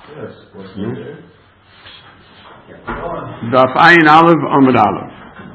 Daf Ayin Aleph Amud Aleph.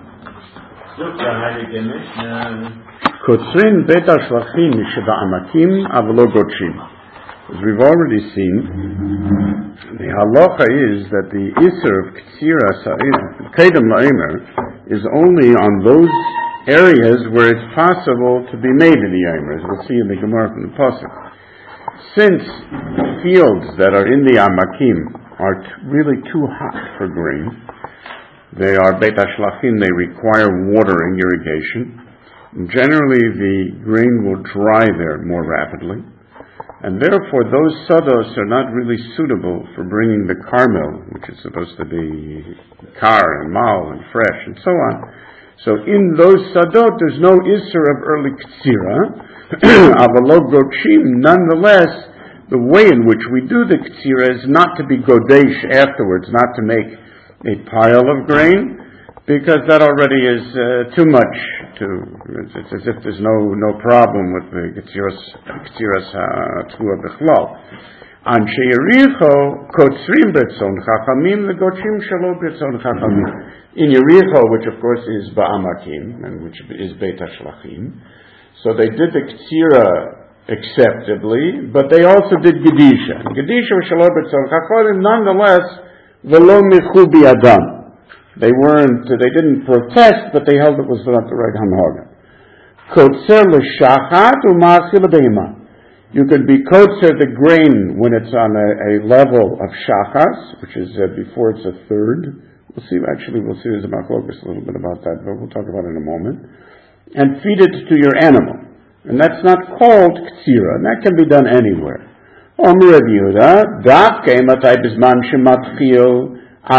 Kotzrin Bet HaShlachim Sheba'amakim Avlo Gotshim. As we've already seen, the halacha is that the Isser of Ktsira Kedem La'imer is only on those areas where it's possible to be made in the Aimer, as we'll see in the Gemara from the Pasuk. Since fields that are in the Amakim are really too hot for grain, they are Beit HaShlachim, they require watering, irrigation. Generally, the grain will dry there more rapidly. And therefore, those sados are not really suitable for bringing the carmel, which is supposed to be kar and mal and fresh and so on. So in those sadot, there's no isser of early ktsira. Avalog gochim, nonetheless, the way in which we do the ktsira is not to be godesh afterwards, not to make a pile of grain, because that already is too much. It's as if there's no problem with the Ketziras HaTfuah Bechlal. Anshe Yericho kotzrim betzon chachamim legotzim shelo betzon chachamim. In Yericho, which of course is Ba'amakim, and which is Beit HaShlachim, so they did the Ketzira acceptably, but they also did Gedisha. Gedisha was shelo betzon chachamim, nonetheless, velo michu bi'adam. They didn't protest, but they held it was not the right hanhaga. Kotzer l'shachat u'ma'achil behema. You could be kotzer the grain when it's on a level of shachas, which is before it's a third. We'll see there's a machlokas a little bit about that, but we'll talk about it in a moment. And feed it to your animal. And that's not called ktsira, and that can be done anywhere. Omer Reb Yehuda, dafkei matay bizman shematchil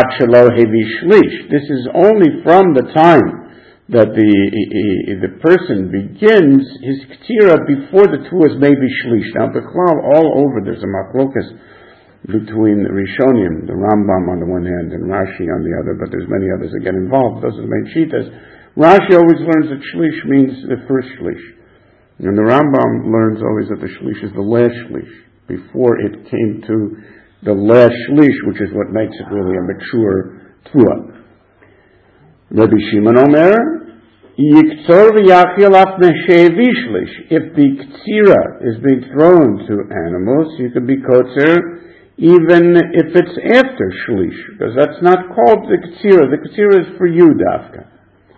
this is only from the time that the person begins his ktira before the tuah is maybe shlish. Now, Bechlal, all over there's a machlokas between the Rishonim, the Rambam on the one hand and Rashi on the other, but there's many others that get involved. Those are the main shitas. Rashi always learns that shlish means the first shlish, and the Rambam learns always that the shlish is the last shlish before it came to the last shlish, which is what makes it really a mature tuah. Rabbi Shimon Omer, Yiktzor v'yachil af meshevi shlish. If the ktsira is being thrown to animals, you can be kotzer even if it's after shlish, because that's not called the ktsira. The ktsira is for you, dafka.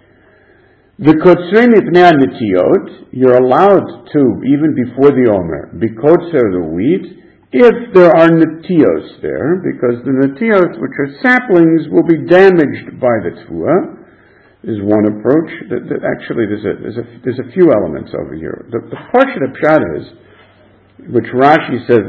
The kotzrim ipnei nitiyot, you're allowed to, even before the Omer, be kotzer the wheat, if there are netios there, because the netios, which are saplings, will be damaged by the tuah, is one approach. Actually, there's a few elements over here. The portion of pshat is, which Rashi says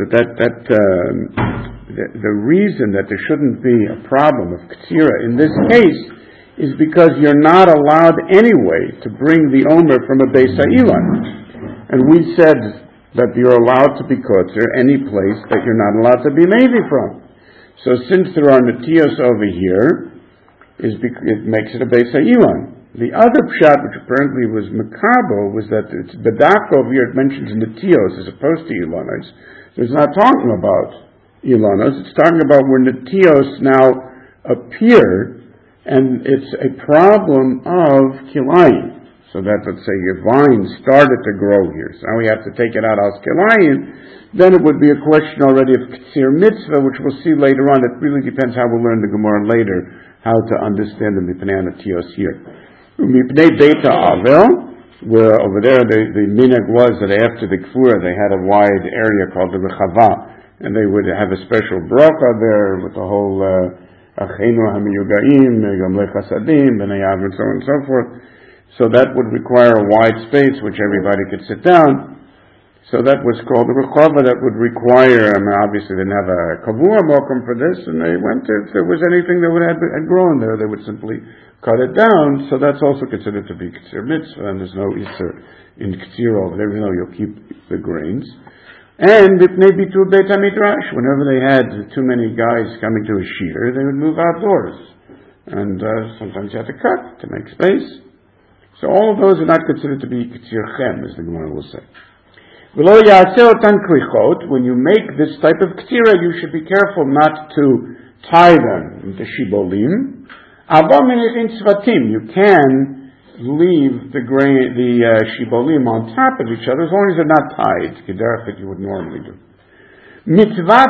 the reason that there shouldn't be a problem of ktsira in this case is because you're not allowed anyway to bring the omer from a beis ha'ilan, and we said that you're allowed to be kotzer any place that you're not allowed to be maybe from. So since there are netios over here, it makes it a beis ha'ilan. The other pshat, which apparently was makabo, was that it's bedak over here, it mentions netios as opposed to ilanos. So it's not talking about ilanos, it's talking about where netios now appear, and it's a problem of kilayim. So that, let's say, your vine started to grow here. So now we have to take it out as kelayim. Then it would be a question already of ktsir mitzvah, which we'll see later on. It really depends how we'll learn the Gemara later, how to understand the mipnei anatios here. Mipnei beta avel, where over there the minhag was that after the kfura they had a wide area called the rechava, and they would have a special bracha there with the whole achenu hamiyugaim, gamlei chasadim, b'nei av, and so on and so forth. So that would require a wide space which everybody could sit down. So that was called the rechava. That would require, obviously they didn't have a kavua mokum for this, and they went to, if there was anything that had grown there, they would simply cut it down. So that's also considered to be ktsir mitzvah, and there's no isser in ktsir over there, even though you'll keep the grains. And it may be to a beit hamidrash. Whenever they had too many guys coming to a sheeder, they would move outdoors. And sometimes you have to cut to make space. So all of those are not considered to be ktsir chem, as the Gemara will say. When you make this type of ktira, you should be careful not to tie them into shibolim. You can leave the shibolim on top of each other as long as they're not tied, that you would normally do. Now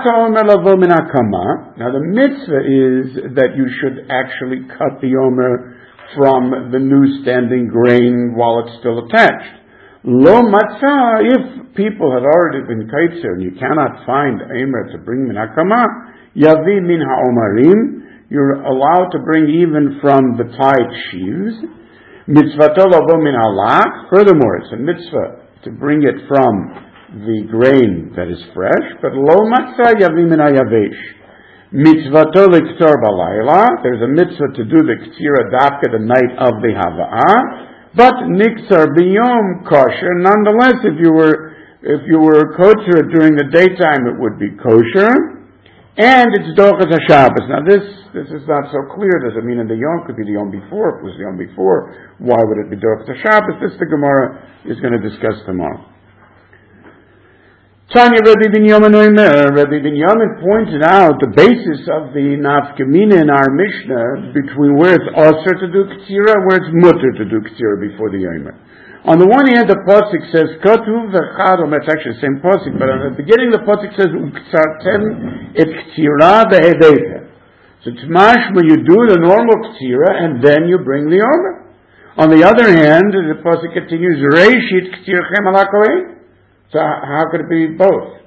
the mitzvah is that you should actually cut the omer from the new standing grain while it's still attached. Lo matzah, if people had already been kaitzer and you cannot find omer to bring min hakama, yavi min ha'omarim, you're allowed to bring even from the tied sheaves. Mitzvato lavo min halach. Furthermore, it's a mitzvah to bring it from the grain that is fresh, but lo matzah yavi min hayavesh. Mitzvato liktor balayla. There's a mitzvah to do the ktira dafka the night of the hava'ah. But niksar biyom kosher. Nonetheless, if you were kosher during the daytime, it would be kosher, and it's dochas haShabbos. Now this is not so clear. Does it mean in the yom? Could be the yom before. If it was the yom before, why would it be dochas haShabbos? This the Gemara is going to discuss tomorrow. Tanya Rabbi Binyamin Omer. Rabbi Binyamin pointed out the basis of the nafkamina in our Mishnah between where it's osir to do ktira and where it's mutter to do ktira before the Omer. On the one hand, the pasuk says katuv v'chad omer. It's actually the same pasuk, but at the beginning the pasuk says uktsartem et ktira v'heveta. So it's mashma, you do the normal ktira and then you bring the Omer. On the other hand, the pasuk continues reishit ktirchem ala kohen. So how could it be both?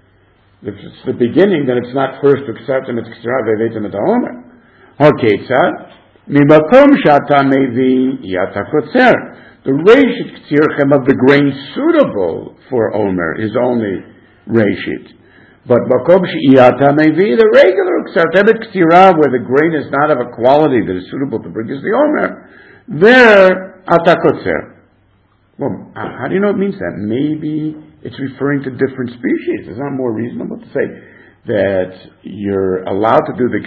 If it's the beginning, then it's not first to accept and it's ktira ve'vetim et ha'omer. Haketzad mibakom shata mevi yata kotzer. The reishit ktirchem of the grain suitable for omer is only reishit. But bakom she'iyata mevi, the regular ksartemet ktira, where the grain is not of a quality that is suitable to bring as the omer, there ata kotzer. Well, how do you know it means that? Maybe it's referring to different species. It's not more reasonable to say that you're allowed to do the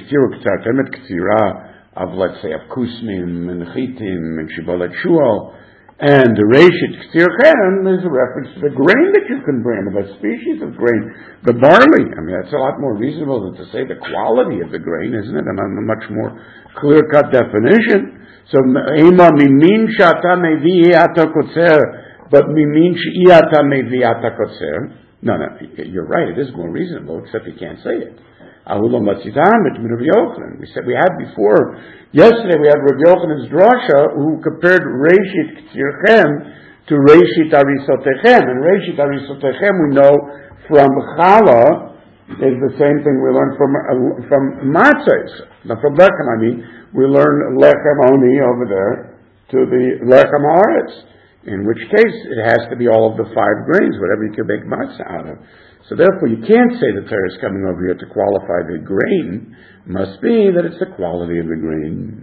ktira of, let's say, of kusmim and chitim and shibolet shual, and the reishit ktirchem is a reference to the grain that you can bring, the species of grain, the barley. I mean, that's a lot more reasonable than to say the quality of the grain, isn't it? And a much more clear-cut definition. So, ema mimin shata mevi ata kotzer. But mimin she'iyata mevi'ata kotzer. No, you're right. It is more reasonable, except you can't say it. Ahulo matzitam et Rabbi Yochanan. We said we had before. Yesterday we had Rabbi Yochanan's drasha who compared reishit ktirchem to reishit arisotechem. And reishit arisotechem we know from challah is the same thing we learned from matzahs. Now from lechem, we learn lechem only over there to the lechem haaretz. In which case, it has to be all of the 5 grains, whatever you can make matzah out of. So therefore, you can't say the Torah is coming over here to qualify the grain. Must be that it's the quality of the grain.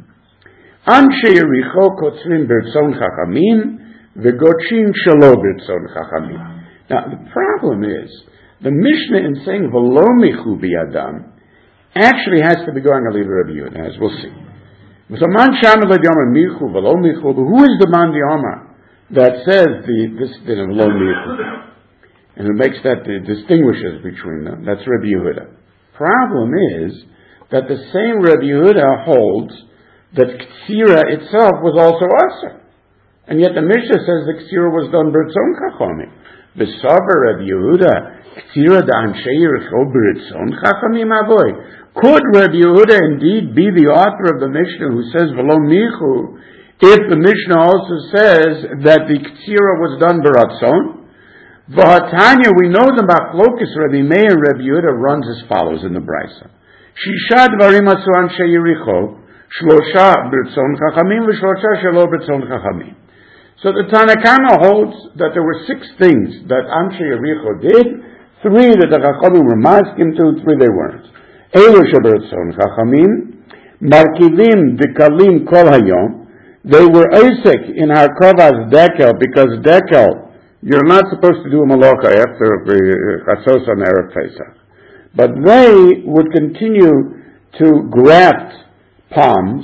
Anshe Yericho kotzrim bertzon chachamim v'gotshim shelo bertzon chachamim. Now, the problem is, the Mishnah in saying v'lo michu biyadam actually has to be going a little Rabbi Yehuda, as we'll see. So man shamed l'yomer michu v'lo michu, but who is the man d'yomer that says this din of lo michu, and it makes that distinguishes between them? That's Rabbi Yehuda. Problem is that the same Rabbi Yehuda holds that ktira itself was also asur, and yet the Mishnah says the ktira was done b'ritzon chachamim. V'savar Rabbi Yehuda ktira da'anshei Yericho b'ritzon chachamim avoy. Could Rabbi Yehuda indeed be the author of the Mishnah who says v'lo michu, if the Mishnah also says that the ktira was done b'ratzon? V'hatanya, we know the machlokus Rabbi Meir and Rabbi Yehuda runs as follows in the Brisa. Shisha dvarim asu anshei Yericho, shlosha b'ratzon chachamim v'shlosha shelo b'ratzon chachamim. So the Tanakama holds that there were 6 things that Anshei Yericho did, 3 that the Chachamim were masking to, 3 they weren't. Elu sheb'ratzon chachamim, markivim dekalim kol hayom. They were Isaac in Harkovas Dekel, because Dekel, you're not supposed to do a malacha after the Chatzos on Erev Pesach. But they would continue to graft palms,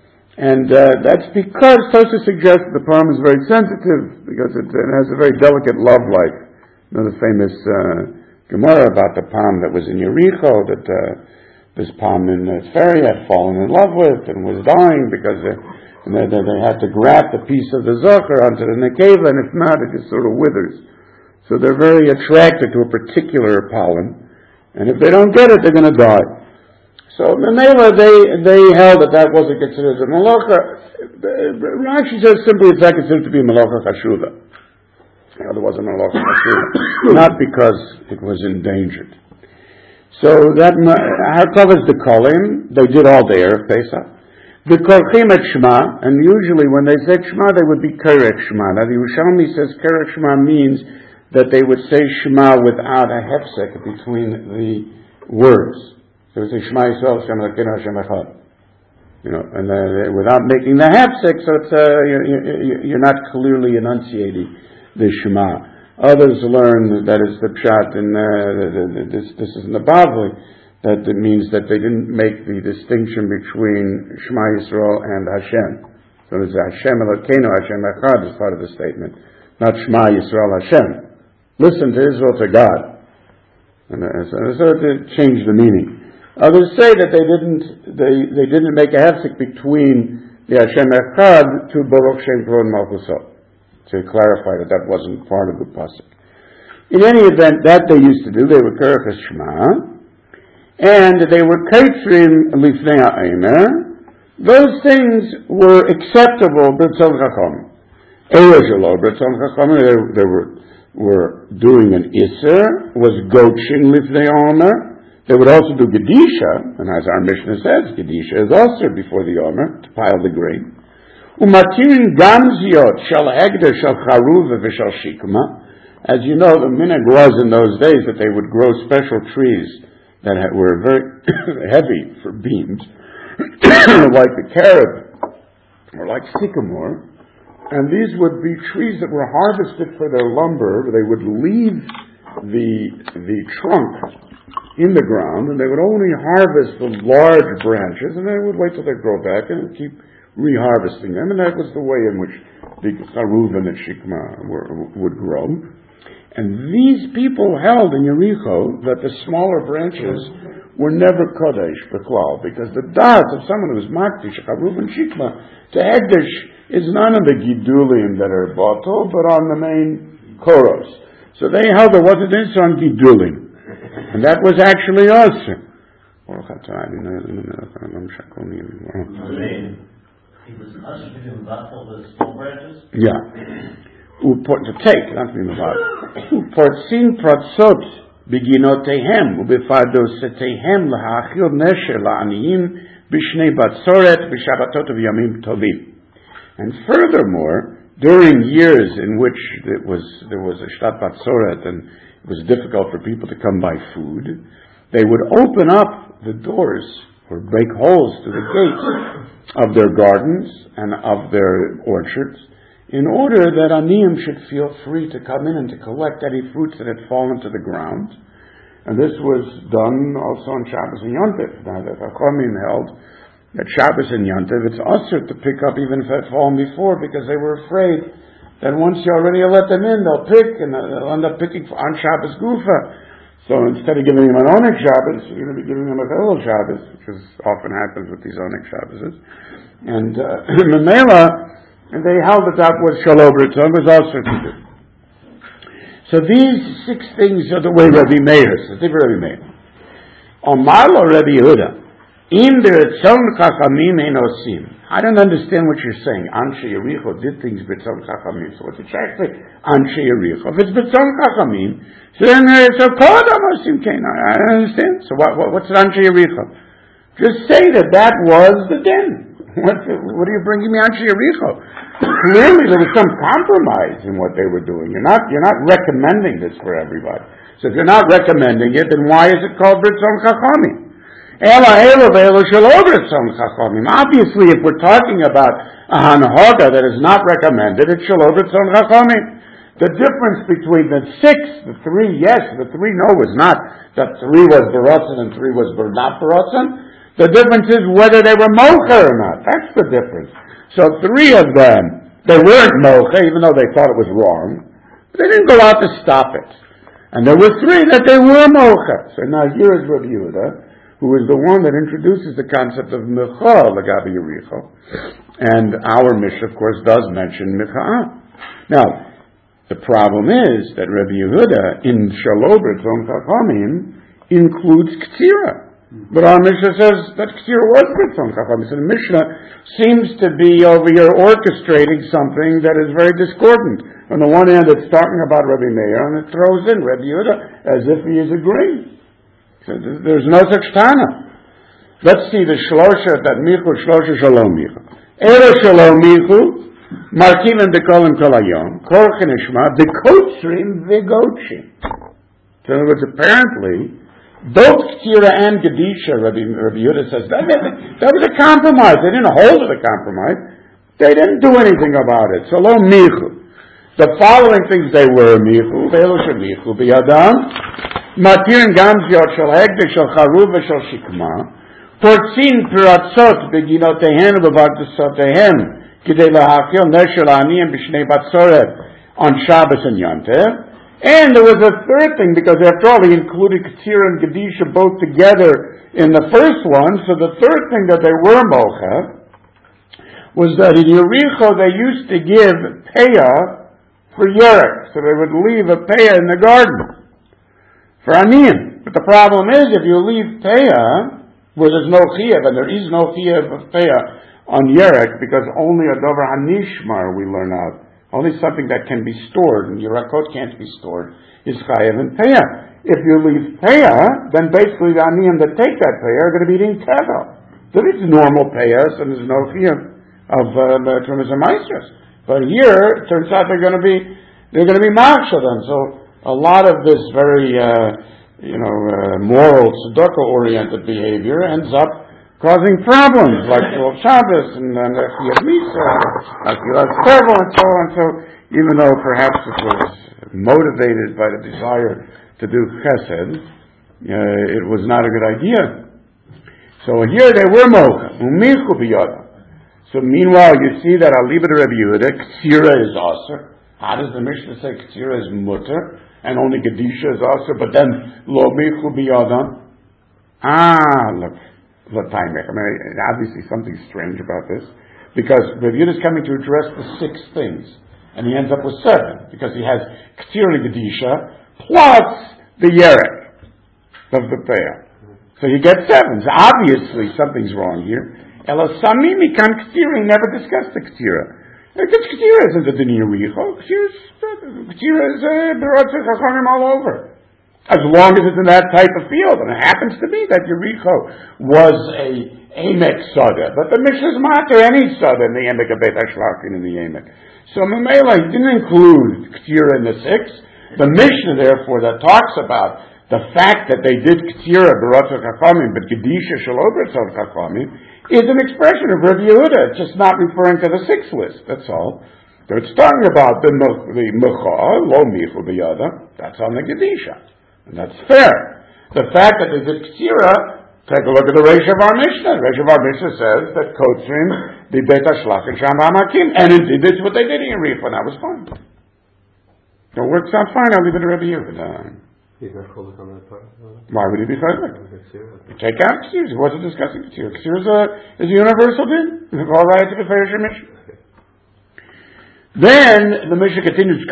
and that's because Tosa suggests the palm is very sensitive, because it has a very delicate love life The famous Gemara about the palm that was in Yericho, that this palm in the ferry had fallen in love with and was dying because they had to grab the piece of the zocher onto the nekeva, and if not, it just sort of withers. So they're very attracted to a particular pollen, and if they don't get it, they're going to die. So Menela, they held that wasn't considered a malacha. Rashi says simply it's not considered to be a malacha chashuva. There was a malacha chashuva, not because it was endangered. So that covers the kolim. They did all the Erev Pesach. The korchim et Shema, and usually when they said Shema, they would be kerech Shema. Now the Yerushalmi says kerech Shema means that they would say Shema without a hefsek between the words. They would say Shema Yisrael, Hashem Elokeinu, Hashem Echad. And without making the hefsek, so it's you're not clearly enunciating the Shema. Others learn that is the pshat, and this is in the Bavli, that it means that they didn't make the distinction between Shema Yisrael and Hashem. So it's Hashem Elokeinu, Hashem Echad is part of the statement, not Shema Yisrael Hashem. Listen to Israel, to God. And so to change the meaning. Others say that they didn't make a hefsek between the Hashem Echad to Baruch Shem Kavod Malchuso, to clarify that wasn't part of the pasuk. In any event, that they used to do. They were kerech Shema, and they were kaitrim lifnei ha'emer. Those things were acceptable b'tzon chacham. Eroshelo b'tzon chacham. They were doing an iser, was goching lifnei ha'emer. They would also do gedisha, and as our Mishnah says, gedisha is also before the omer to pile the grain. Umatirin gamziot shal hegder shal charuv v'shal shikma. As you know, the minhag was in those days that they would grow special trees that were very heavy for beams, like the carob or like sycamore. And these would be trees that were harvested for their lumber. They would leave the trunk in the ground, and they would only harvest the large branches, and they would wait till they grow back and keep reharvesting them, and that was the way in which the charuv and the shikma would grow. And these people held in Yericho that the smaller branches were never kodesh b'klal, because the das of someone who is makdish charuv and shikma to hegdish is none of the gidulim that are batal, but on the main koros. So they held there wasn't this on gidulim, and that was actually us. He was ushered to do the small branches? Yeah. To take, not to be mavad. Portzin pratzot beginotehem ubefadosetehem lahachil nesher la'aniyim b'shnei batzoret b'shabbatot v'yamim tovim. And furthermore, during years in which there was a shtat batzoret and it was difficult for people to come by food, they would open up the doors or break holes to the gates of their gardens and of their orchards, in order that aniyim should feel free to come in and to collect any fruits that had fallen to the ground. And this was done also on Shabbos and Yontif. Now the Chachamim held that Shabbos and Yontif, it's usher to pick up even if it had fallen before, because they were afraid that once you already let them in, they'll pick, and they'll end up picking on Shabbos Gufa. So instead of giving them an Onik Shabbos, you're going to be giving them a Chilul Shabbos, which often happens with these Onik Shabbos. And Memela, they held that was Shalom Ritzon, was also to do. So these 6 things are the way Rabbi Meir says. Rabbi Meir. Omar lo Rabbi Yehuda, im b'Ritzon Chachamim ein osim. I don't understand what you're saying. Anshe Yericho did things b'Ritzon Chachamim. So what's it say? Anshe Yericho. If it's b'Ritzon Chachamim, so then so Kodam osim kein. I don't understand. So what's Anshe Yericho? Just say that was the din. What are you bringing me on to Yericho? Clearly there was some compromise in what they were doing. You're not recommending this for everybody. So if you're not recommending it, then why is it called Britzon Chachamim? Obviously, if we're talking about a Hanahoga that is not recommended, it's Shalom Britzon Chachamim. The difference between the 6, the 3 yes, the 3 no was not that 3 was Barotzen and 3 was not Barotzen. The difference is whether they were mocha or not. That's the difference. So 3 of them, they weren't mocha, even though they thought it was wrong. They didn't go out to stop it. And there were three that they were mocha. So now here is Rabbi Yehuda, who is the one that introduces the concept of Micha Lagabi Yericho. And our Mishnah, of course, does mention Micha. Now, the problem is that Rabbi Yehuda in Shelo B'Tzon Chachamim includes Ktsira. But our Mishnah says that Ktsira was B'Tzon Chachamim. So the Mishnah seems to be over here orchestrating something that is very discordant. On the one hand, it's talking about Rabbi Meir, and it throws in Rabbi Yehuda as if he is agreeing. So there's no such Tana. Let's see the Shlosha, that Michu, Shlosha Shalom Michu. Ero Shalom Michu, Markilim Dekolim Kolayom, Korchen Ishma, Dekotrim Vigotchim. So in other words, apparently, both Ktsira and Gedisha, Rabbi Yehuda says, that was a compromise. They didn't hold it a compromise. They didn't do anything about it. Shalom Michu. The following things they were Michu, Ero Shalom Michu, B'Yadam, Matirin Gamziot Shal Hegdek Shal Charuv Shal Shikma, Portzin Piratzot Beginotehem B'Bagdasotehem, Kidei Lahakil Neshel Aniyim B'Shnei Batzoret on Shabbos and Yontev. And there was a third thing, because after all, he included Ktsira and Gedisha both together in the first one, so the third thing that they were mocha was that in Yericho they used to give payah for Yerek, so they would leave a payah in the garden for Aniyim. But the problem is, if you leave payah, where there's no chiyuv, and there is no chiyuv of payah on Yerek, because only a dover hanishmar, we learn out, only something that can be stored, and Yerakot can't be stored, is chayav and payah. If you leave payah, then basically the Aniyim that take that payah are going to be eating tevel. There is normal payahs, and there's no chiyuv of Trumas and Maestros. But here, it turns out they're going to be machshel them. So a lot of this very, moral, tzedakah-oriented behavior ends up causing problems, like Shul Shabbos and Chiyuv Misa, Akilas Tevel, and so on. So even though perhaps it was motivated by the desire to do chesed, it was not a good idea. So here they were mocha, umichu biyada. So meanwhile, you see that Aliba de Rabbi Yehuda, Ktsira is aser. How does the Mishnah say Ktsira is mutter, and only Gedisha is aser, but then lo michu biyada? Look, obviously something strange about this, because Rabbi Yehuda is coming to address the 6 things, and he ends up with 7, because he has Ktsira and Gedisha, plus the Yerek of the Peyah. So you get 7. So obviously something's wrong here. Elasamimi kan Ktsira, he never discussed the Ktsira. Because Ktsira isn't a Din Yericho. Ktsira is B'Rotz Chachamim all over. As long as it's in that type of field. And it happens to be that Yericho was a Emek Sada. But the Mishnah's matter any Sada in the Emek of Beit HaShlachin in the Emek. So Mamela, he didn't include Ktsira in the 6. The Mishnah, therefore, that talks about the fact that they did Ktsira B'Rotz Chachamim, but Gedisha Shelo B'Rotz Chachamim, is an expression of Rabbi Yehuda. It's just not referring to the 6th list. That's all. So it's talking about the Mecha, Lo Michu B'Yada. That's on the Gedisha. And that's fair. The fact that they did Ktsira, take a look at the Reish of our Mishnah. The Reish of our Mishnah says that Kotzrim, the Beit HaShlachin Sham Hamakim. And indeed, this is what they did in Yericho, and that was fine. So it works out fine. I'll leave it to Rabbi Yehuda. He's not called on that part. Why would he be chaylik? Take out Ktsira. He wasn't discussing Ktsira. Ktsira is a universal din. All right to the Parish Mishnah. Then the Mishnah continues.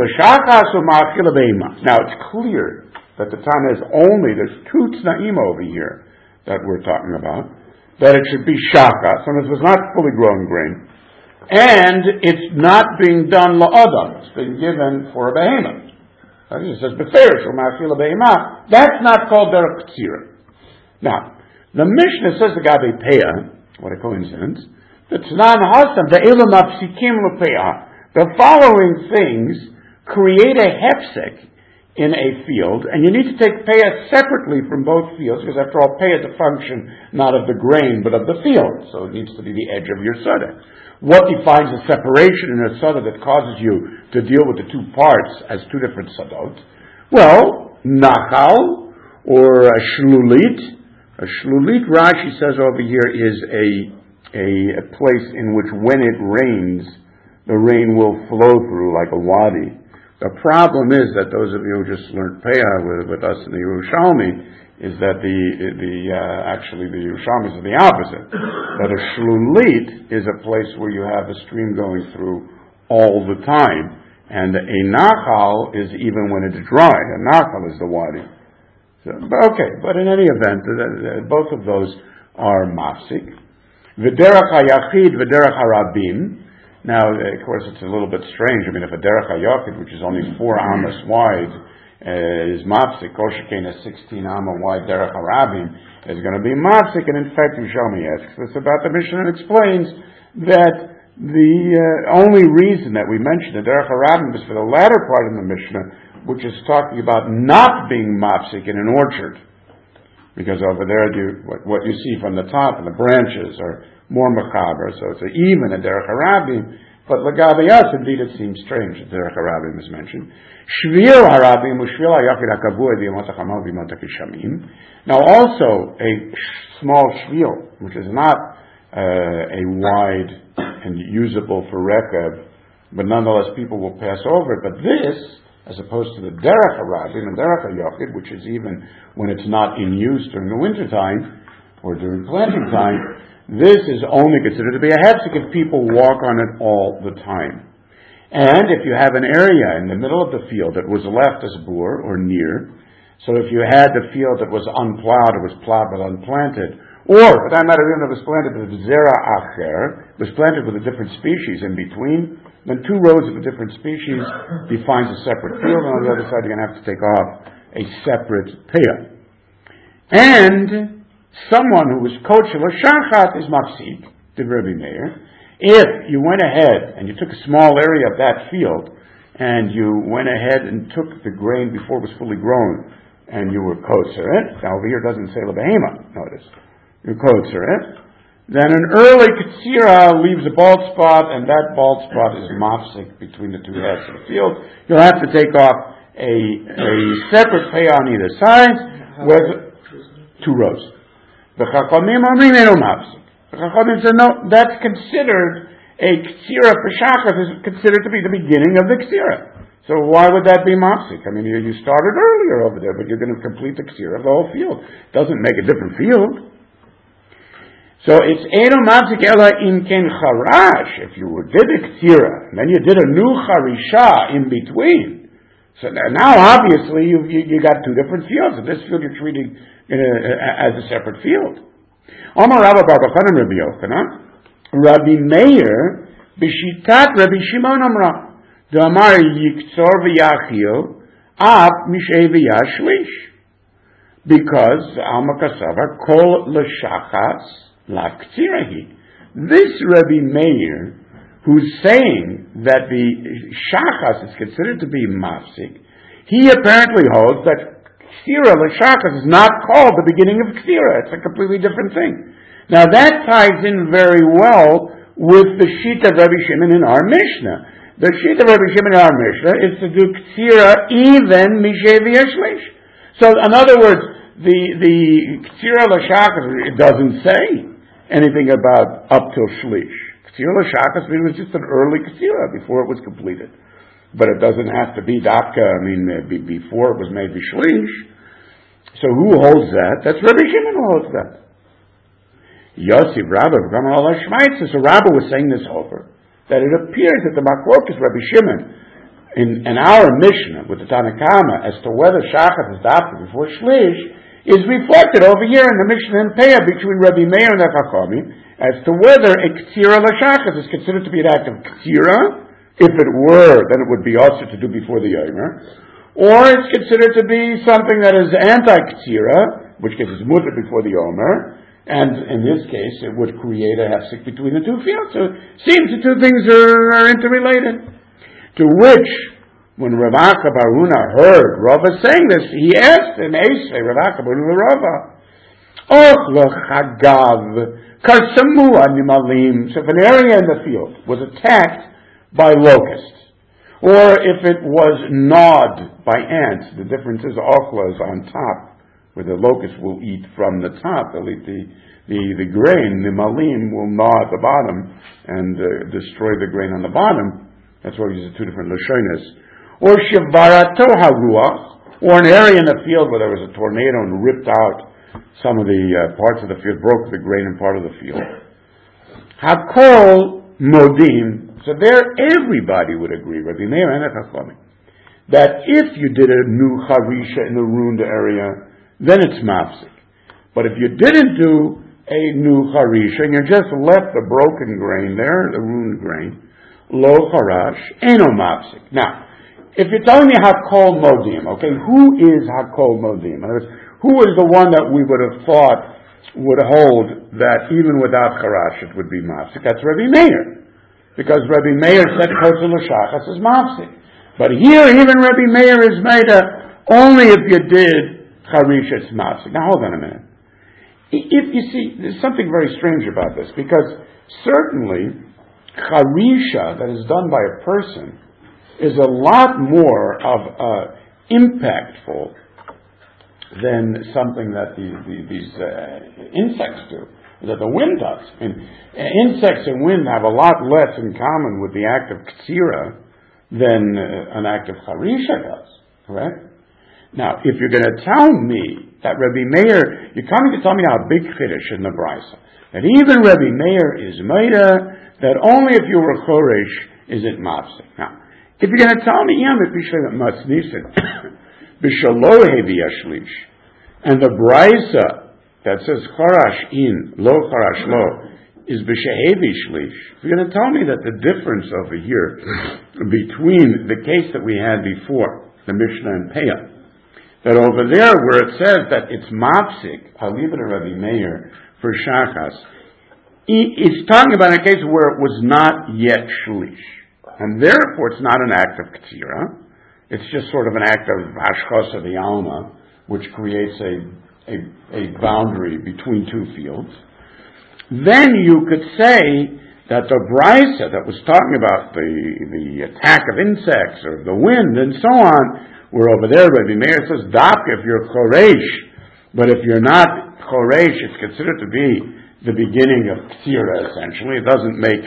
Now it's clear that the Tana is only, there's 2 t'naim over here that we're talking about, that it should be shachas, and it was not fully grown grain, and it's not being done la'adam. It's being given for a behemoth. It says, that's not called derech ktsira. Now, the Mishnah says the Gabe Peah, what a coincidence, the following things create a hefsek in a field, and you need to take Peah separately from both fields, because after all, Peah is a function not of the grain, but of the field, so it needs to be the edge of your soda. What defines a separation in a soda that causes you to deal with the 2 parts as 2 different sadot? Well, nachal or a shlulit. A shlulit, Rashi says over here, is a place in which when it rains, the rain will flow through like a wadi. The problem is that those of you who just learned Peah with us in the Yerushalmi, is that actually the Yerushalmi is the opposite. That a shlulit is a place where you have a stream going through all the time, and a nachal is even when it's dry. A nachal is the wadi. So, but in any event, both of those are mafsik. V'derech hayachid, v'derech harabim. Now, of course, it's a little bit strange. I mean, if a derech hayachid, which is only 4 amas wide, is mafsik, kol shekain a 16 amma wide derech harabim is going to be mafsik. And in fact, Yerushalmi asks this about the Mishnah and explains that the only reason that we mention the derech harabim is for the latter part of the Mishnah, which is talking about not being mafsik in an orchard. Because over there, what you see from the top and the branches are more machaber, so it's even a derech harabim. But legabe us, indeed, it seems strange that derech harabim is mentioned. Shvil harabim u'shvil hayachid hakavua v'yamot hachama v'yamot hakishamim. Now, also a small shvil, which is not a wide and usable for rekab, but nonetheless people will pass over it. But this, as opposed to the derech harabim and derech hayachid, which is even when it's not in use during the wintertime or during planting time, this is only considered to be a hefsek if people walk on it all the time. And if you have an area in the middle of the field that was left as bur or near, so if you had the field that was unplowed, it was plowed but unplanted, or for that matter, even if it was planted with zera acher, it was planted with a different species in between, then 2 rows of a different species defines a separate field, and on the other side you're going to have to take off a separate peah. And someone who was kosher l'shachat is mafsik, the Rebbe Meir. If you went ahead and you took a small area of that field and you went ahead and took the grain before it was fully grown and you were kosher it, now over here it doesn't say lebehema, notice, you're kosher it, then an early katsira leaves a bald spot, and that bald spot is mafsik between the 2 halves of the field. You'll have to take off a separate pay on either side with 2 rows. The Chachamim Omrim eno mafsik. The Chachamim said, no, that's considered a Ktsira for Shachar, is considered to be the beginning of the Ktsira. So why would that be mafsik? I mean, you started earlier over there, but you're going to complete the Ktsira of the whole field. It doesn't make a different field. So it's eno mafsik ela im ken charash, if you did a Ktsira, and then you did a new charisha in between. So now obviously you got 2 different fields. In this field you're treating as a separate field. Omar Rabba Bar Bachanan Rabbi Yochanan, Rabbi Meir b'shitat Rabbi Shimon Amra, D'amar yiktzor v'yachil ab mishei v'yashlish, because Alma Kasava kol l'shachas l'ktzirahi. This Rabbi Meir, who's saying that the shachas is considered to be mafsik, he apparently holds that Ktsira l'shachas is not called the beginning of Ktsira. It's a completely different thing. Now that ties in very well with the Shita of Rabbi Shimon in our Mishnah. The Shita of Rabbi Shimon in our Mishnah is to do Ktsira even Mishei v'yashlish. So in other words, the Ktsira l'shachas, it doesn't say anything about up till shlish. Ktsira l'shachas was just an early Ktsira before it was completed. But it doesn't have to be dafka, before it was made b'shlish. So who holds that? That's Rabbi Shimon who holds that. Yosef Rabba, so Rabba was saying this over, that it appears that the Maklokas Rabbi Shimon, in our Mishnah with the Tanakama, as to whether Shachas is dafka before shlish, is reflected over here in the Mishnah and Peah between Rabbi Meir and the Chachamim, as to whether a Ktsira l'shachas is considered to be an act of Ktsira. If it were, then it would be also to do before the Yomer. Or it's considered to be something that is anti-Ktsira, which case is mutter before the Yomer, and in this case it would create a hefsek between the 2 fields. So it seems the 2 things are interrelated. To which, when Rav Akka bar Huna heard Rava saying this, he asked him, Eisei, Rav Akka bar Huna Rava, Och l'chagav karsamua nimalim. So if an area in the field was attacked by locusts, or if it was gnawed by ants, the difference is ochla is on top, where the locusts will eat from the top, they'll eat the grain, the malim will gnaw at the bottom and destroy the grain on the bottom. That's why we use the 2 different lashonas. or Shivarato Haruach, or an area in the field where there was a tornado and ripped out some of the parts of the field, broke the grain in part of the field. Hakol Modim. So there, everybody would agree, Rabbi Meir and Chachamim, that if you did a new charisha in a ruined area, then it's mafsik. But if you didn't do a new charisha and you just left the broken grain there, the ruined grain, lo charash, eno mafsik. Now, if you're telling me hakol modim, okay, who is hakol modim? In other words, who is the one that we would have thought would hold that even without charash it would be mafsik? That's Rabbi Meir. Because Rabbi Meir said kotzer l'shachas is mafsik. But here, even Rabbi Meir is made only if you did charisha it's mafsik. Now hold on a minute. If you see, there's something very strange about this, because certainly charisha that is done by a person is a lot more of impactful than something that these insects do, that the wind does. And insects and wind have a lot less in common with the act of ktsira than an act of charisha does, correct? Now, if you're going to tell me that Rabbi Meir, you're coming to tell me now a big chiddush in the Brisa, that even Rabbi Meir is Meida, that only if you were choresh is it mafsik. Now, if you're going to tell me, and the Brisa that says chorash in, lo chorash lo, is b'shehevi shlish, if you're going to tell me that the difference over here between the case that we had before, the Mishnah and Peah, that over there where it says that it's mafsik, I'll leave it to Rabbi Meir for shachas, it's talking about a case where it was not yet shlish, and therefore it's not an act of ktsira. It's just sort of an act of hashchas of the alma, which creates a boundary between two fields. Then you could say that the brisa that was talking about the attack of insects or the wind and so on, where over there Rabbi Meir says dafka if you're choresh, but if you're not choresh, it's considered to be the beginning of ktsira. Essentially, it doesn't make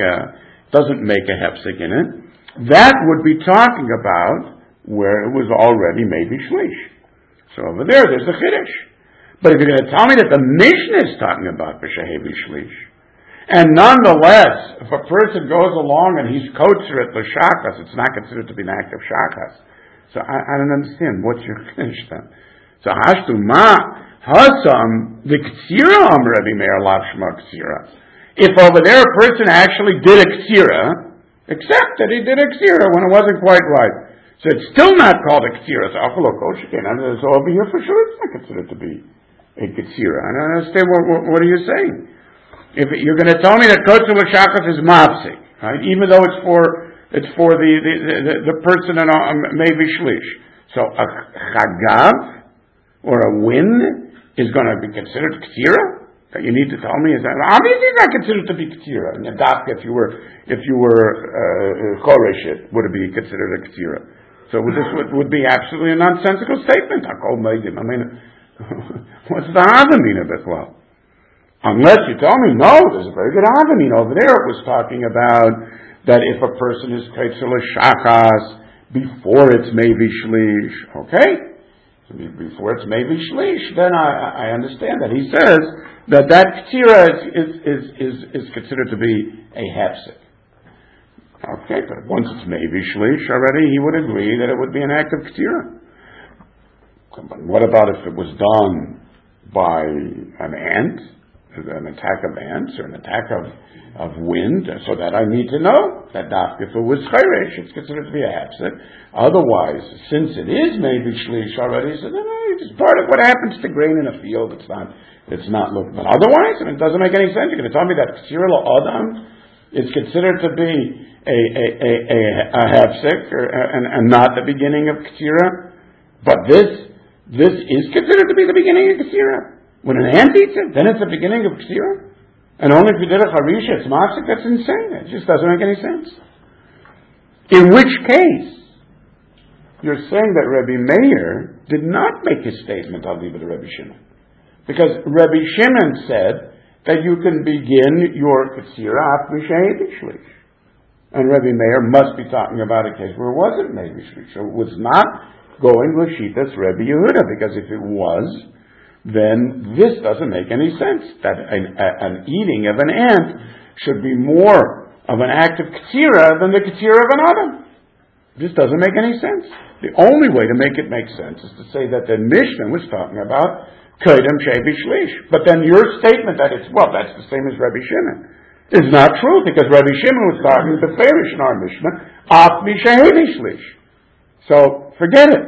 a hefsek in it. That would be talking about where it was already maybe shlish. So over there's a chiddush. But if you're going to tell me that the Mishnah is talking about b'shehevi shlish, and nonetheless, if a person goes along and he's kotzer at l'shachas, it's not considered to be an act of shachas. So I don't understand. What's your chiddush then? So hashtu ma hasam the ktsira Rabbi Meir lashma ktsira. If over there a person actually did a ktsira, except that he did a ktsira when it wasn't quite right, so it's still not called a ktsira. So over here for sure it's not considered to be a ktsira. I don't understand what are you saying? If you're going to tell me that kotzer l'shachas is mafsik, right? Even though it's for the person in maybe shlish. So a chagav or a wind is going to be considered ktsira? That you need to tell me is that obviously it's not considered to be ktsira. And if you were choresh, it would be considered a ktsira. So this would be absolutely a nonsensical statement. I mean, what's the avamina b'chlal? Unless you tell me, no, there's a very good avamina over there. It was talking about that if a person is kotzer l'shachas before it's maybe shlish, okay? Before it's maybe shlish, then I understand that. He says that ktsira is considered to be a hefsek. Okay, but once it's maybe shlish already, he would agree that it would be an act of ktsira. But what about if it was done by an ant, an attack of ants, or an attack of wind, so that I need to know that if it was chayresh, it's considered to be a hefsek. Otherwise, since it is maybe shlish already, so then it's part of what happens to grain in a field. It's not looked. But otherwise, it doesn't make any sense. You're going to tell me that ktsira l'adam is considered to be a hefsek and not the beginning of ktsira, but this is considered to be the beginning of ktsira. When an ant eats it, then it's the beginning of ktsira. And only if you did a charisha, it's mafsik. That's insane. It just doesn't make any sense. In which case, you're saying that Rabbi Meir did not make his statement, I'll leave it to Rabbi Shimon. Because Rabbi Shimon said that you can begin your ktsira after b'shehevi shlish. And Rabbi Meir must be talking about a case where it wasn't maybe shlish. So it was not going l'shitas Rabbi Yehuda, because if it was, then this doesn't make any sense. That an eating of an ant should be more of an act of ketira than the ketira of an adam. This doesn't make any sense. The only way to make it make sense is to say that the Mishnah was talking about Kedem Shevi Shlish. But then your statement that that's the same as Rabbi Shimon is not true, because Rabbi Shimon was talking the Farish in our Mishnah, Af Mishevi Shlish. So forget it.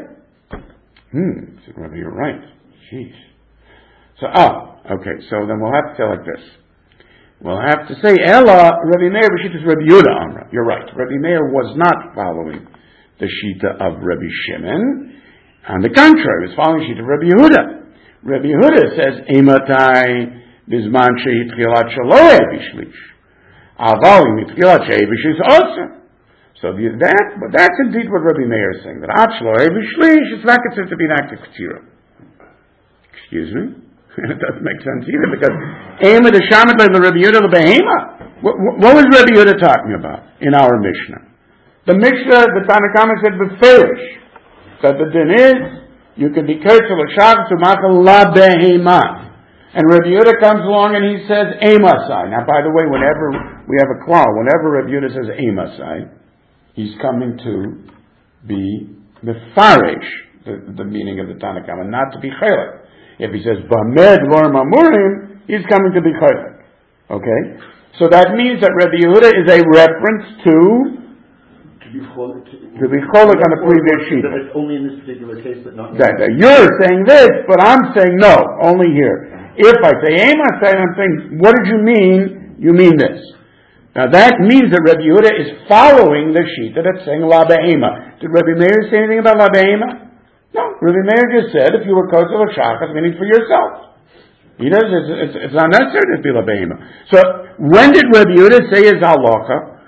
Rabbi, you're right. Jeez. So then we'll have to say like this. We'll have to say, Ella, Rabbi Meir, B'shittas Rabbi Yehuda Amra. You're right. Rabbi Meir was not following the Shita of Rabbi Shimon. On the contrary, he was following the Shita of Rabbi Yehuda. Rabbi Yehuda says, Eimatai Bizman Shehitchilat Shaloi Bishlish. Avali Mitchilat Shei Bishlish also. So that's indeed what Rabbi Meir is saying. That At Shaloi Bishlish is not considered to be an act of Ketira. Excuse me? It doesn't make sense either, because Ema de Shamet the Rabbi Yehuda the Behema. What was Rabbi Yehuda talking about in our Mishnah? The Mishnah, the Tanakama said beferish, that the din is you can be kertzul l'shav to machal la behema, and Rabbi Yehuda comes along and he says Emasai. Now, by the way, whenever we have a klal, whenever Rabbi Yehuda says Emasai, he's coming to be mefarish, the meaning of the Tanakama, not to be chelek. If he says Bamed Lor Mamurim, he's coming to be Chaylik. Okay? So that means that Rabbi Yehuda is a reference to be Chaylik on the previous sheet. That it's only in this particular case, but not. You're saying this, but I'm saying no, only here. If I say Amos, I'm saying, what did you mean? You mean this. Now that means that Rabbi Yehuda is following the sheet that's saying La Behema. Did Rabbi Meir say anything about La Behema? No, Rabbi Meir just said if you were kosel or shachas, meaning for yourself. He does. It's not necessary to be labehema. So when did Rabbi Yehuda say his halacha?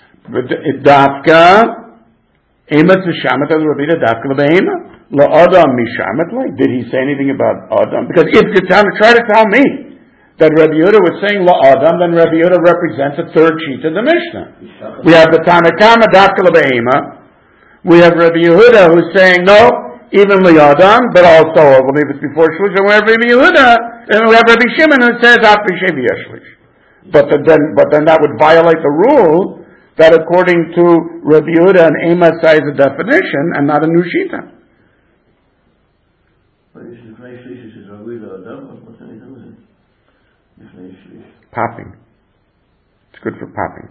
Dafka emet mishamet el Rabbi Yehuda dafka labehema la adam mishamet like. Did he say anything about adam? Because if you try to tell me that Rabbi Yehuda was saying la adam, then Rabbi Yehuda represents a third sheet of the Mishnah. We have the Tanakama dafka labehema. We have Rabbi Yehuda who's saying no. Even Liyadam, but also, I believe it's before Shlish, and we have Rabbi Yehuda, and we have Rabbi Shimon who says, After Shevi Shlish. But then that would violate the rule that according to Rabbi Yehuda, an Emasai is a definition, and not a new Shita. Popping. It's good for popping.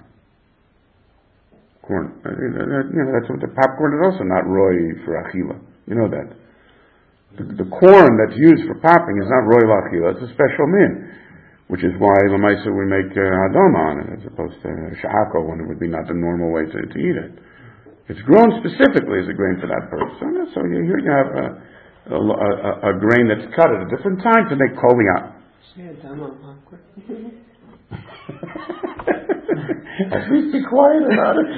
Corn. That's what the popcorn is also not roy for achila. You know that. The corn that's used for popping is not roy lachila, it's a special min, which is why Lamaisa we make hadoma on it, as opposed to sha'ako, when it would be not the normal way to eat it. It's grown specifically as a grain for that purpose. So here you have a grain that's cut at a different time to make koliyat. At least be quiet about it.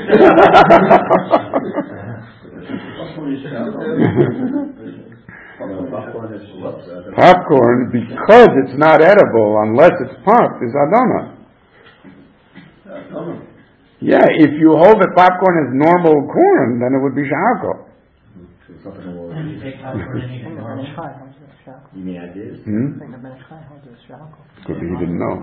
Popcorn, because it's not edible unless it's popped, is adama. Yeah, if you hold that popcorn as normal corn, then it would be shako. You mean ideas? Could be he didn't know.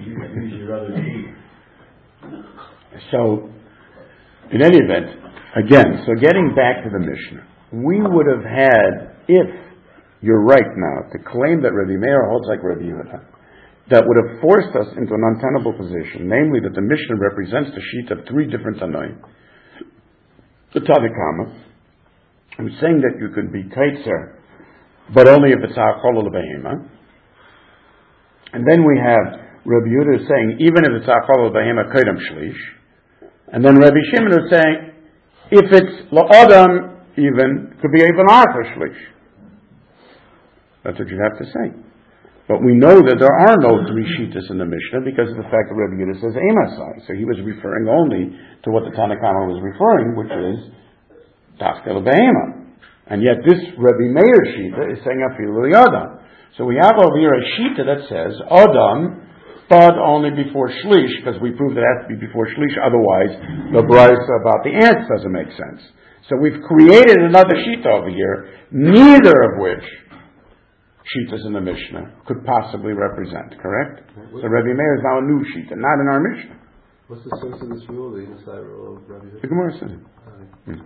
So, in any event, again, so getting back to the Mishnah, we would have had, if you're right now, to claim that Rabbi Meir holds like Rabbi Yehuda, that would have forced us into an untenable position, namely that the Mishnah represents the sheet of three different Tanoim. The Tadikama, who's saying that you could be kaitzer, but only if it's ha'achol l'behema. And then we have Rabbi Yehuda saying, even if it's ha'achol l'behema, kaidam shlish. And then Rabbi Shimon is saying, if it's la'adam, even, could be even after shlish. That's what you have to say. But we know that there are no three shitas in the Mishnah because of the fact that Rabbi Yehuda says Emasai. So he was referring only to what the Tanakhama was referring, which is Dafka l'behema. And yet this Rabbi Meir shita is saying Afilu Yadam. So we have over here a shita that says Adam but only before shlish, because we proved it has to be before shlish, otherwise the brisa about the ants doesn't make sense. So we've created another shita over here, neither of which shitas in the Mishnah could possibly represent, correct? So Rabbi Meir is now a new shita, not in our Mishnah. What's the sense of this rule, the inside rule of Rabbi Yehuda? The Gemara says it.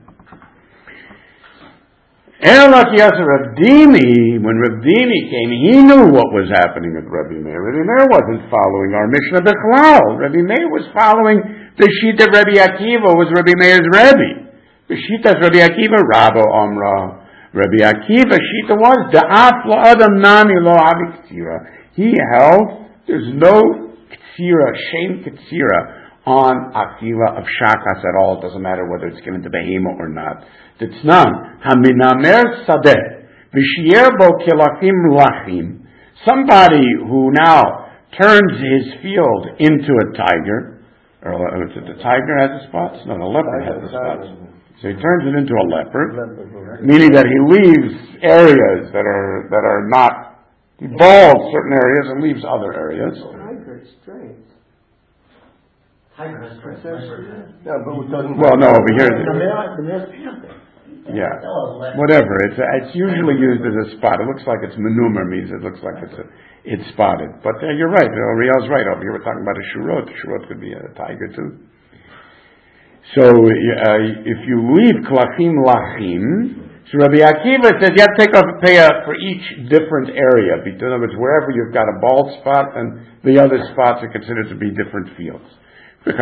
Rav Dimi, when Rav Dimi came, he knew what was happening with Rabbi Meir. Rabbi Meir wasn't following our Mishnah Bechlal. Rabbi Meir was following the Shita Rabbi Akiva, was Rabbi Meir's Rebbe. The Shita Rabbi Akiva, Rabbo Amra. Rabbi Akiva, Shita was, Da'af lo adam nami lo avi ktsira. He held, there's no ktsira, shame ktsira, on akila of shakas at all. It doesn't matter whether it's given to behema or not. Titsnan, haminamer sadeh, v'shier bo kilachim lachim. Somebody who now turns his field into a tiger, or the tiger has the spots? No, the leopard has the spots. So he turns it into a leopard, meaning that he leaves areas that are not, he balls certain areas and leaves other areas. Tiger, it's strange. Tiger has strength. No, but we're talking Well, no, over here. The mare's panther. Yeah, whatever. It's usually used as a spot. It looks like it's manuma, means it looks like it's spotted. But you're right. Riel's right. Over here we're talking about a shurot. A shurot could be a tiger too. So if you leave klachim lachim, so Rabbi Akiva says you have to take off a payah for each different area. In other words, wherever you've got a bald spot, and the other spots are considered to be different fields. It's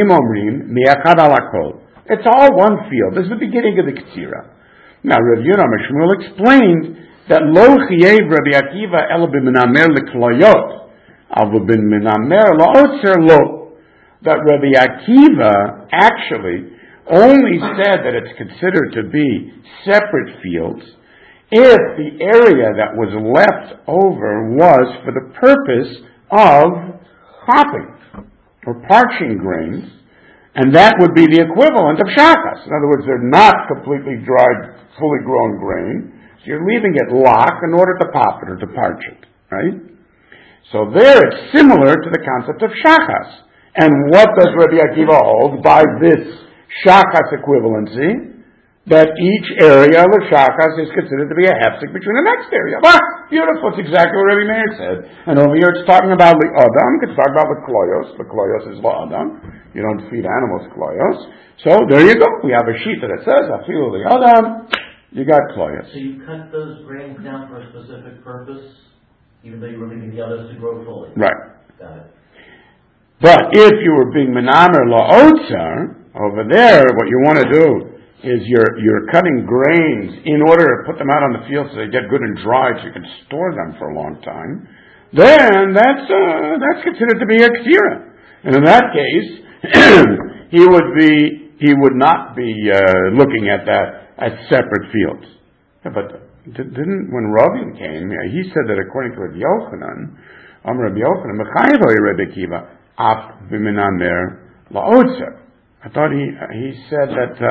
all one field. This is the beginning of the Ketzira. Now, Rav Yonah Shmuel explained that lo chiyev Rabbi Akiva ela b'minamer l'klayot, avu b'minamer la'otzer lo. That Rabbi Akiva actually only said that it's considered to be separate fields if the area that was left over was for the purpose of hopping or parching grains, and that would be the equivalent of shakas. In other words, they're not completely dried, fully grown grain, so you're leaving it locked in order to pop it or to parch it, right? So there it's similar to the concept of shakas. And what does Rabbi Akiva hold by this shakas equivalency? That each area of the shakas is considered to be a hefsek between the next area. Bah, beautiful. It's exactly what Rabbi Meir said. And over here it's talking about the adam. It's talking about the kloyos. The kloyos is la adam. You don't feed animals kloyos. So there you go. We have a sheet that says afilu the adam. You got kloyos. So you cut those grains down for a specific purpose, even though you were leaving the others to grow fully. Right. Got it. But if you were being menamer la'otzar, over there, what you want to do is you're cutting grains in order to put them out on the field so they get good and dry so you can store them for a long time, then that's considered to be a ktira. And in that case, he would not be looking at that as separate fields. Yeah, but when Ravin came, he said that according to Rabbi Yochanan, Rabbi Yochanan, Mechayevoi Rabbi Akiva, af v'minamer la'otzer. I thought he said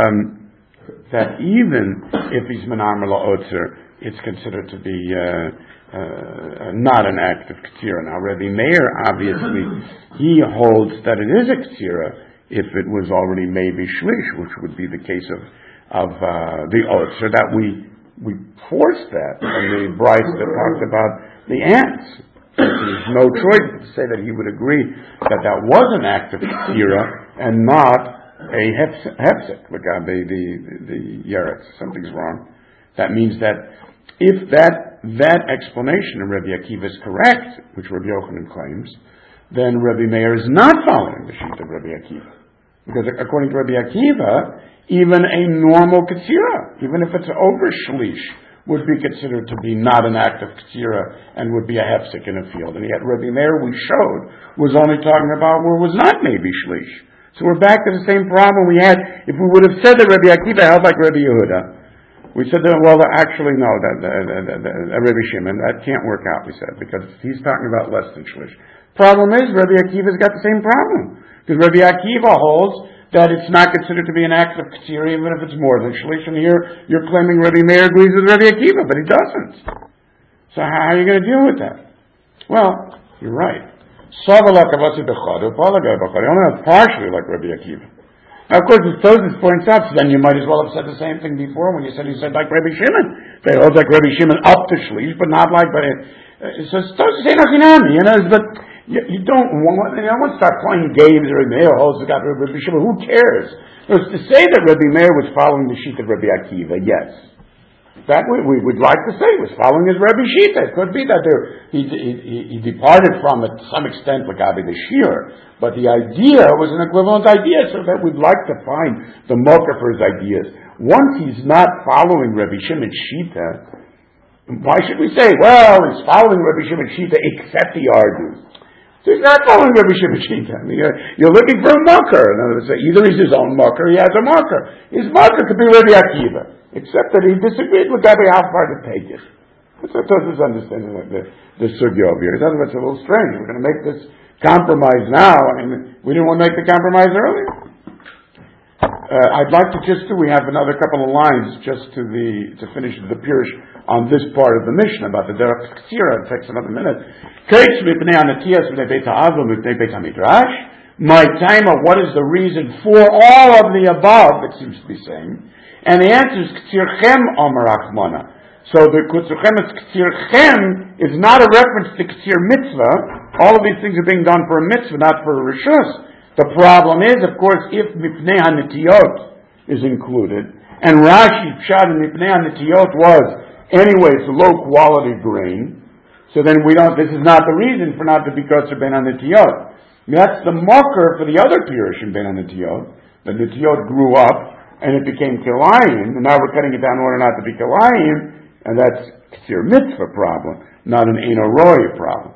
that even if he's menamer la'otzer, it's considered to be not an act of ketira. Now, Rabbi Meir, obviously, he holds that it is a ketira if it was already maybe shlish, which would be the case of the otzer, that we forced that from the Bryce that talked about the ants. There's no choice to say that he would agree that was an act of ketira and not a hefsek, the yeretz. Something's wrong. That means that if that explanation of Rabbi Akiva is correct, which Rabbi Yochanan claims, then Rabbi Meir is not following the sheet of Rabbi Akiva. Because according to Rabbi Akiva, even a normal ketira, even if it's over shlish, would be considered to be not an act of ketira and would be a hefsek in a field. And yet Rabbi Meir, we showed, was only talking about where it was not maybe shlish. So we're back to the same problem we had. If we would have said that Rabbi Akiva held like Rabbi Yehuda, we said that, well, actually no, that Rabbi Shimon, that can't work out, we said, because he's talking about less than shlish. Problem is, Rabbi Akiva's got the same problem. Because Rabbi Akiva holds that it's not considered to be an act of ketira even if it's more than shlish, and here you're claiming Rabbi Meir agrees with Rabbi Akiva, but he doesn't. So how are you going to deal with that? Well, you're right. Savala Kavasi Bechadu, Palaga Bechadu, only partially like Rabbi Akiva. Now, of course, Tosfos points out, so then you might as well have said the same thing before when you said like Rabbi Shimon. They hold like Rabbi Shimon up to Shlish, but not like, but so Tosfos say Nachinami, but you don't want to start playing games. Rabbi Meir holds got Rabbi Shimon. Who cares? It's to say that Rabbi Meir was following the sheet of Rabbi Akiva, yes. That we would like to say was following his Rebbe Shita. It could be that he departed from it to some extent, like Abi the Shir, but the idea was an equivalent idea, so that we'd like to find the mocker for his ideas. Once he's not following Rebbe Shimon's Shita, why should we say, well, he's following Rebbe Shimon's Shita except he argues? So he's not following Rebbe Shimon's Shita. I mean, you're looking for a mocker. In other words, either he's his own mocker, he has a mocker. His mocker could be Rebbe Akiva. Except that he disagreed with Gabi how far to take it. That's what Tosfos understanding of the sugya over here. That's a little strange. We're going to make this compromise now. I mean, we didn't want to make the compromise earlier. I'd like to we have another couple of lines just to finish the Pirush on this part of the Mishnah about the Derech Ksira. It takes another minute. My time of what is the reason for all of the above, it seems to be saying. And the answer is Ktsirchem Omer Achmana. So the Ktsirchem is not a reference to Ktsir Mitzvah. All of these things are being done for a mitzvah, not for a rishus. The problem is, of course, if Mipnei HaNetiyot is included, and Rashi Pshat and Mipnei HaNetiyot was, anyways, low quality grain, so then this is not the reason for not to be Kosher Ben HaNetiyot. That's the mocker for the other Pirush in Ben HaNetiyot. The Netiyot grew up, and it became Kilayim, and now we're cutting it down in order not to be Kilayim, and that's Ktsir Mitzvah problem, not an Eino Roya problem.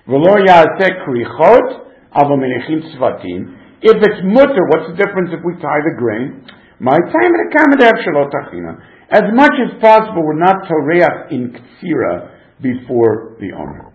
If it's mutter, what's the difference if we tie the grain? My time at a kamadev shalot achina. As much as possible, we're not toreach in Ktsira before the Omer.